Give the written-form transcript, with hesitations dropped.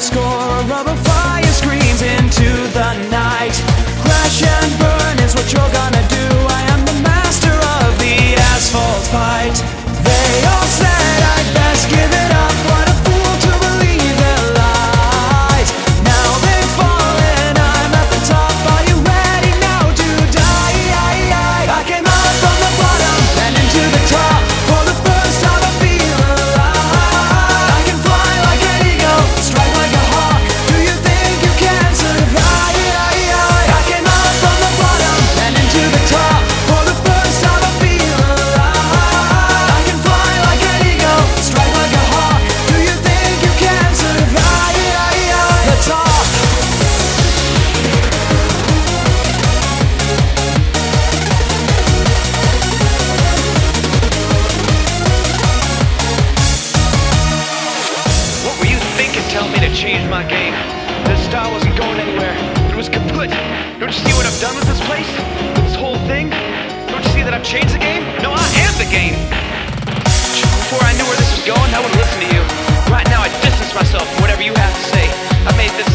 score, a rubber fire screams into the night. Crash and burn is what you're gonna do. I am the master of the asphalt fight. They all said I'd best give it up. What a fool to believe their lies. Now they've fallen, I'm at the top. Are you ready now to die? I came out from the bottom and into the top. For the first time I feel alive. I can fly like an eagle, strike like a hawk. Do you think you can survive? I came out from the bottom and into the top. For the first time I feel alive. I can fly like an eagle, strike like a hawk. Do you think you can survive? The top. What were you thinking telling me to change my game? This style wasn't going anywhere. It was kaput. Don't you see what I've done with this place? With this whole thing? Don't you see that I've changed the game? No, I am the game. Before I knew where this was going, I wouldn't listen to you. Right now I distance myself from whatever you have to say. I made this